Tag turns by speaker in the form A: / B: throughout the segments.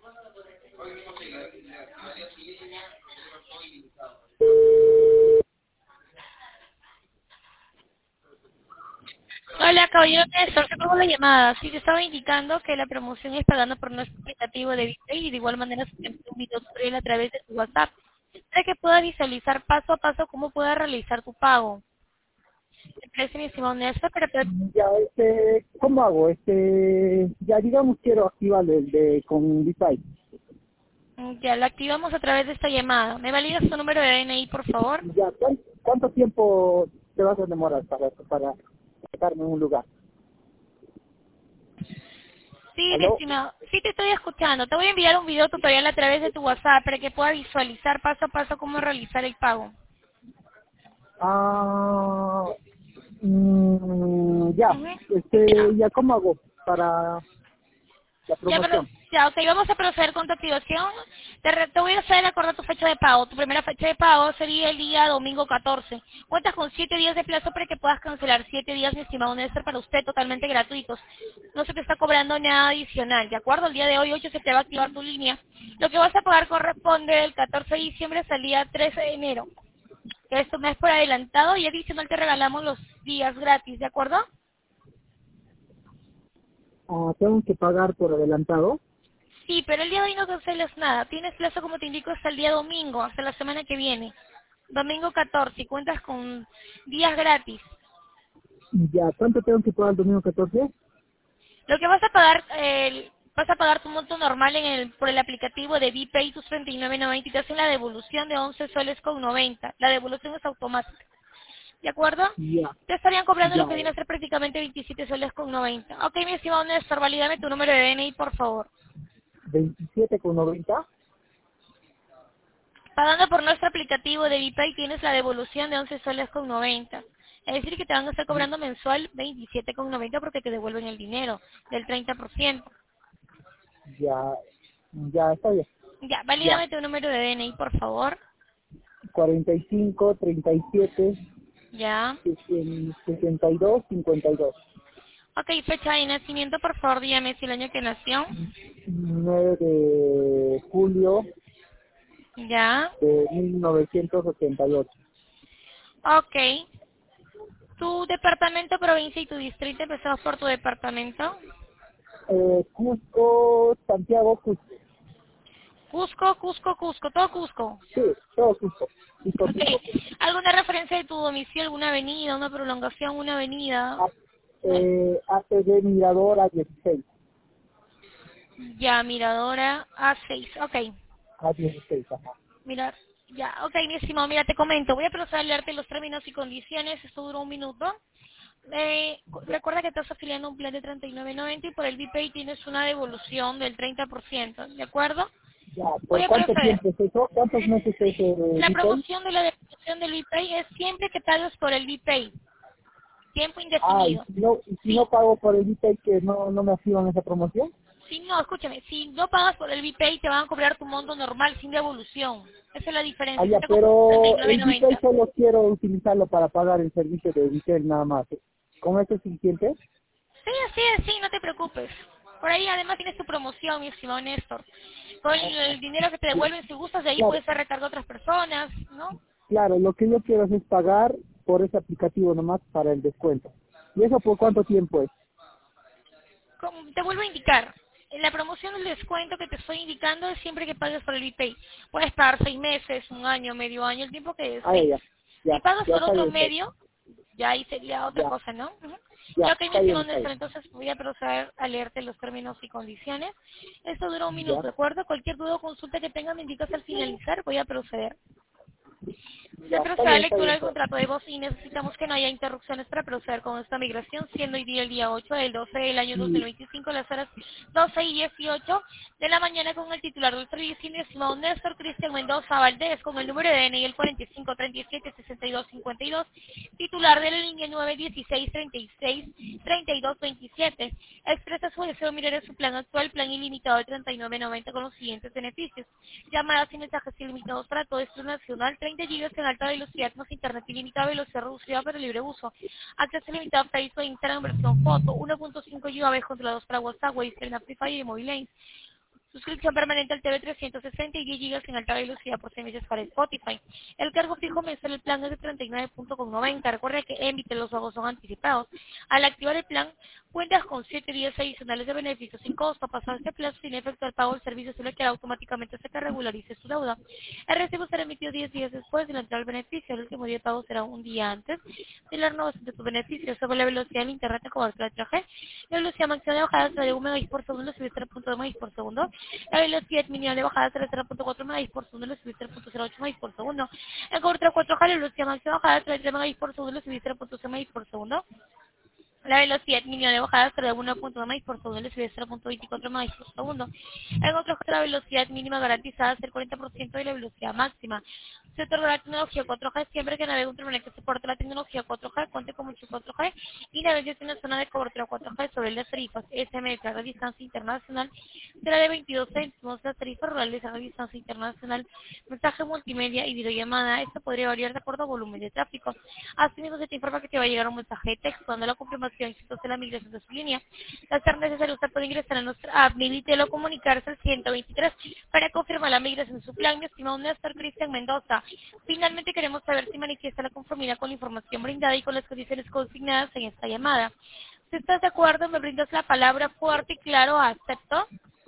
A: Hola, caballero Néstor, te pongo la llamada. Sí, te estaba indicando que la promoción es pagando por nuestro aplicativo de Bitpay y de igual manera se te envía un video tutorial a través de tu WhatsApp para que puedas visualizar paso a paso cómo puedas realizar tu pago. ¿Te parece, mi estimado Néstor?
B: Ya, ¿cómo hago? Ya digamos quiero activar el de con Vipay.
A: Ya, lo activamos a través de esta llamada. ¿Me validas tu número de DNI, por favor?
B: Ya, ¿cuánto tiempo te vas a demorar para sacarme un lugar?
A: Sí, mi
B: ¿Aló?
A: estimado. Sí, te estoy escuchando. Te voy a enviar un video tutorial a través de tu WhatsApp para que puedas visualizar paso a paso cómo realizar el pago.
B: Ah, ya,
A: Ujú. Ya.
B: ya, ¿cómo hago para la
A: Ya, pero,
B: promoción?
A: ya, ok, vamos a proceder con tu activación. Te voy a hacer acordar tu fecha de pago. Tu primera fecha de pago sería el día domingo 14. Cuentas con 7 días de plazo para que puedas cancelar 7 días, mi estimado Néstor, para usted totalmente gratuitos. No se te está cobrando nada adicional, ¿de acuerdo? El día de hoy 8 se te va a activar tu línea. Lo que vas a pagar corresponde del 14 de diciembre hasta el día 13 de enero. Que es tu mes por adelantado y adicional te regalamos los días gratis, ¿de acuerdo?
B: Ah, tengo que pagar por adelantado.
A: Sí, pero el día de hoy no cancelas nada. Tienes plazo, como te indico, hasta el día domingo, hasta la semana que viene. Domingo 14, y cuentas con días gratis.
B: Ya, ¿cuánto tengo que pagar el domingo 14?
A: Lo que vas a pagar tu monto normal por el aplicativo de BPay, tus 39.90 y te hacen la devolución de 11 soles con 90. La devolución es automática. ¿De acuerdo?
B: Ya,
A: Te estarían cobrando lo
B: ya,
A: que viene a ser prácticamente 27 soles con 90. Ok, mi estimado Néstor, valídame tu número de DNI, por favor.
B: 27,90.
A: Pagando por nuestro aplicativo de BPay tienes la devolución de 11 soles con 90. Es decir, que te van a estar cobrando mensual 27 con 90 porque te devuelven el dinero del 30%.
B: Ya, ya, está bien.
A: Ya,
B: Ya,
A: valídame tu número de DNI, por favor.
B: 45, 37,
A: Ya.
B: 62, 52.
A: Ok, fecha de nacimiento, por favor, dígame si el año que nació.
B: 9 de julio
A: Ya.
B: de 1988.
A: Ok. Tu departamento, provincia y tu distrito, empezamos por tu departamento.
B: Cusco, Santiago, Cusco.
A: Cusco, Cusco, Cusco, todo Cusco.
B: Sí, todo Cusco. Cusco,
A: Ok.
B: Cusco.
A: ¿Alguna referencia de tu domicilio, alguna avenida, una prolongación, una avenida? No.
B: APD Miradora 16.
A: Ya, Miradora A6. Ok.
B: A16, ajá.
A: Mira, ya. Ok, mi estimado, mira, te comento. Voy a proceder a leerte los términos y condiciones. Esto duró un minuto. Recuerda que estás afiliando a un plan de 39.90 y por el BPay tienes una devolución del 30%, ¿de acuerdo?
B: Ya,
A: Voy
B: ¿por
A: a
B: cuánto
A: proceder.
B: tiempo es eso? ¿Cuántos meses es
A: La
B: Vipay?
A: promoción de la devolución del BPay es siempre que pagues por el BPay, tiempo
B: Ah,
A: indefinido.
B: y si
A: Sí,
B: no pago por el Vipay, que no me activan esa promoción.
A: si no, escúchame, si no pagas por el BPay te van a cobrar tu monto normal sin devolución. Esa es la
B: Ah,
A: diferencia,
B: ya,
A: siempre con
B: pero el Vipay
A: 39.90.
B: solo quiero utilizarlo para pagar el servicio de Vipay nada más. ¿Con eso es suficiente?
A: Sí, así es, sí, no te preocupes. Por ahí además tienes tu promoción, mi estimado Néstor. Con el dinero que te
B: Ya,
A: devuelven, si gustas de ahí
B: claro,
A: puedes hacer recargo a otras personas, ¿no?
B: claro, lo que yo quiero es pagar por ese aplicativo nomás para el descuento. ¿Y eso por cuánto tiempo es?
A: Te vuelvo a indicar. La promoción del descuento que te estoy indicando es siempre que pagues por el BPay. Puedes pagar 6 meses, un año, medio año, el tiempo que
B: Ah,
A: desees. Si pagas
B: ya
A: por
B: está
A: otro
B: bien, entonces.
A: medio, ya ahí sería otra
B: Ya,
A: cosa, ¿no? Ujú.
B: ya,
A: Ya, ok, mi
B: está bien,
A: estimado
B: está
A: Néstor,
B: bien.
A: entonces voy a proceder a leerte los términos y condiciones. Esto dura un minuto,
B: Ya,
A: ¿de acuerdo? Cualquier duda o consulta que tenga me indicas al finalizar, voy a proceder. Se
B: ya,
A: procede a
B: está
A: lectura
B: bien,
A: del
B: pues.
A: contrato de voz y necesitamos que no haya interrupciones para proceder con esta migración, siendo hoy día el día 8 del 12 del año
B: Y
A: 2025, las horas 12:18 de la mañana, con el titular del servicio, estimado Néstor Cristian Mendoza Valdés, con el número de DNI el 4537-6252, titular de la línea 916-36-3227. Expresa su deseo de mirar en su plan actual, plan ilimitado de 39.90 con los siguientes beneficios: llamadas y mensajes ilimitados para todo esto nacional, 30 gigas en alta velocidad más internet ilimitado, velocidad reducida para libre uso, acceso limitado a Facebook, Instagram, versión foto, 1.5 GB controlados para WhatsApp, Wave, Free Fire y Mobile Lane, Suscripción permanente al TV 360 y 10 GB en alta velocidad por 6 meses para Spotify. El cargo fijo mensual del plan es de 39.90. Recuerda que Envite los pagos son anticipados. Al activar el plan, cuentas con 7 días adicionales de beneficios sin costo. Pasado este plazo, sin efectuar pago, el servicio se le queda automáticamente hasta que regularice su deuda. El recibo será emitido 10 días después de la entrada del beneficio. El último día de pago será un día antes de la renovación de tu beneficio. Sobre la velocidad del internet de cobertura de 3G, la velocidad máxima de bajada será de 1 MB por segundo, subir 0.2 MB por segundo. La velocidad mínima de bajada será 0.4 MB por segundo, subir 0.08 MB por segundo. En cobertura 4G, la velocidad máxima de bajada será de 3 MB por segundo, subir 0.6 MB por segundo. La velocidad mínima de bajada será de 1.1 MB por segundo, y 0.24 MB por segundo. En otro caso, la velocidad mínima garantizada es el 40% de la velocidad máxima. Se otorga la tecnología 4G siempre que navegue un terminal que soporte la tecnología 4G, cuente con mucho 4G y navegue en una zona de cobertura 4G sobre las tarifas SMS a distancia internacional será de 22 céntimos, las tarifas rurales a distancia internacional, mensaje multimedia y videollamada. Esto podría variar de acuerdo a volumen de tráfico. Asimismo, se te informa que te va a llegar un mensaje de texto dando la confirmación y de la migración de su línea. Al ser necesario, usted puede ingresar a nuestra app Nibitel o comunicarse al 123 para confirmar la migración de su plan, mi estimado Néstor Cristian Mendoza. Finalmente, queremos saber si manifiesta la conformidad con la información brindada y con las condiciones consignadas en esta llamada. Si estás de acuerdo, me brindas la palabra fuerte y claro, acepto.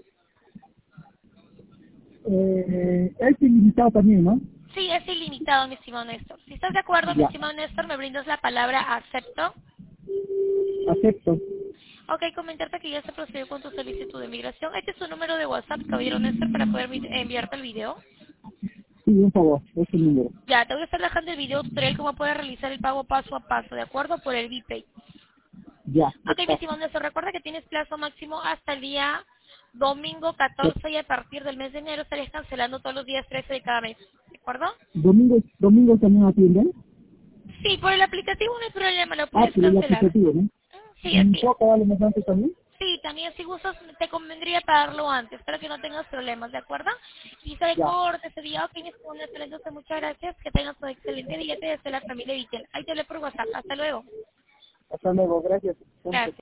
B: Es ilimitado también, ¿no?
A: Sí, es ilimitado, mi estimado Néstor. Si estás de acuerdo, mi
B: Ya,
A: estimado Néstor, me brindas la palabra acepto.
B: acepto.
A: Ok, comentarte que ya se procedió con tu solicitud de migración. Este es tu número de WhatsApp, caballero Néstor, para poder enviarte el video.
B: Sí, un favor, es el número.
A: Ya, te voy a estar dejando el video tutorial cómo puedes realizar el pago paso a paso, ¿de acuerdo? Por el BPay.
B: Ya,
A: Ok, mi
B: está.
A: estimado Néstor, recuerda que tienes plazo máximo hasta el día domingo 14 y a partir del mes de enero estarías cancelando todos los días 13 de cada mes, ¿de acuerdo?
B: Domingo también atienden.
A: Sí, por el aplicativo no hay problema, lo
B: Ah,
A: puedes
B: pero el
A: cancelar.
B: aplicativo, ¿no?
A: Sí,
B: ¿Y
A: así es.
B: puedo pagarlo más antes también?
A: Sí, también si gustas, te convendría pagarlo antes, para que no tengas problemas, ¿de acuerdo? Y se
B: Ya,
A: corte ese día, ok, mi estimado Néstor, entonces muchas gracias, que tengas un excelente día, te deseo la familia Vitel. Ahí te leo por WhatsApp, hasta luego.
B: hasta luego, gracias.
A: Gracias.